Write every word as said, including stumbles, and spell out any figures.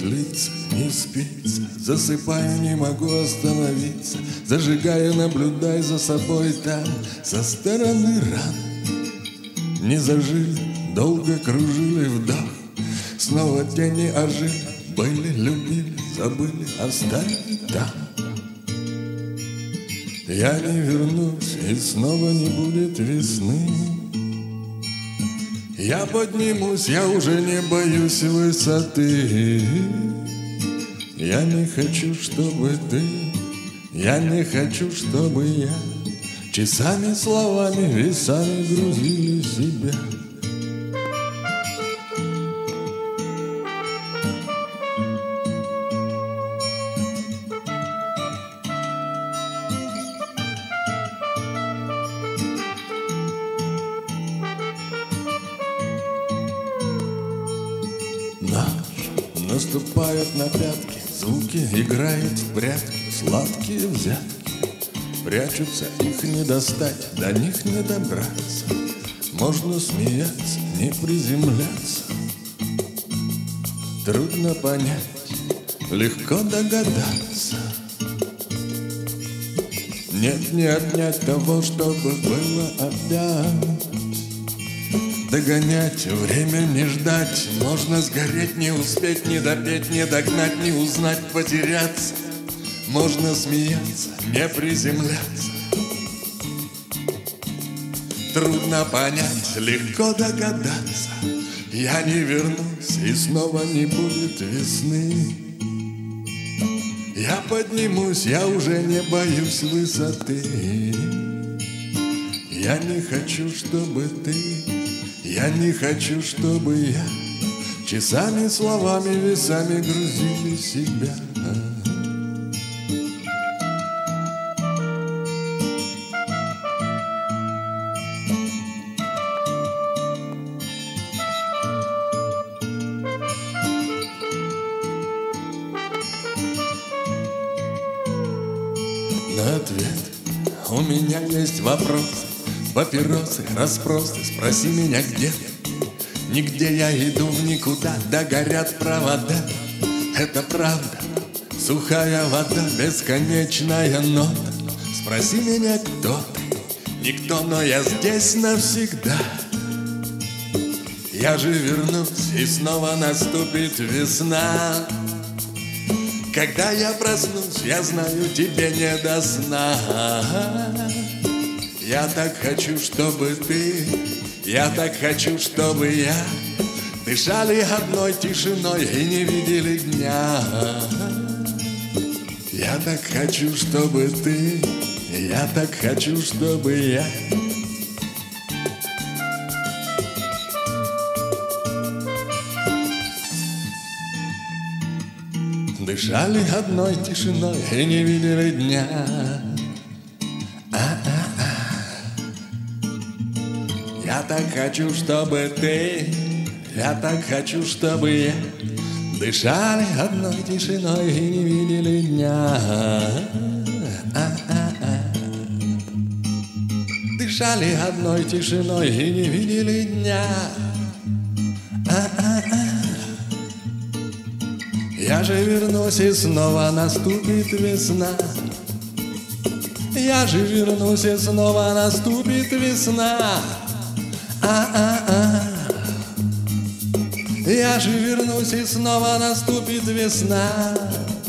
лица, не спится. Засыпаю, не могу остановиться. Зажигаю, наблюдай за собой там. Со стороны ран не зажили, долго кружили вдох. Снова тени ожили, были, любили, забыли, оставили там. Я не вернусь, и снова не будет весны. Я поднимусь, я уже не боюсь высоты. Я не хочу, чтобы ты, я не хочу, чтобы я часами, словами, весами грузили себя. Ночь наступает на пятки, звуки играют в прятки, сладкие взятки. Прячутся, их не достать, до них не добраться. Можно смеяться, не приземляться. Трудно понять, легко догадаться. Нет, не отнять того, чтобы было опять. Догонять, время не ждать. Можно сгореть, не успеть, не допеть, не догнать, не узнать, потеряться. Можно смеяться, не приземляться. Трудно понять, легко догадаться. Я не вернусь, и снова не будет весны. Я поднимусь, я уже не боюсь высоты. Я не хочу, чтобы ты, я не хочу, чтобы я часами, словами, весами грузили себя. На ответ у меня есть вопрос. Папиросы, расспросы, спроси меня где. Нигде я иду в никуда, да горят провода. Это правда, сухая вода, бесконечная нота. Спроси меня, кто ты, никто, но я здесь навсегда. Я же вернусь, и снова наступит весна. Когда я проснусь, я знаю, тебе не до сна. Я так хочу, чтобы ты, я так хочу, чтобы я дышали одной тишиной и не видели дня. Я так хочу, чтобы ты, я так хочу, чтобы я дышали одной тишиной и не видели дня. Я так хочу, чтобы ты, я так хочу, чтобы я дышали одной тишиной и не видели дня. Дышали одной тишиной и не видели дня. Я же вернусь, и снова наступит весна. Я же вернусь, и снова наступит весна. А-а-а. Я же вернусь, и снова наступит весна.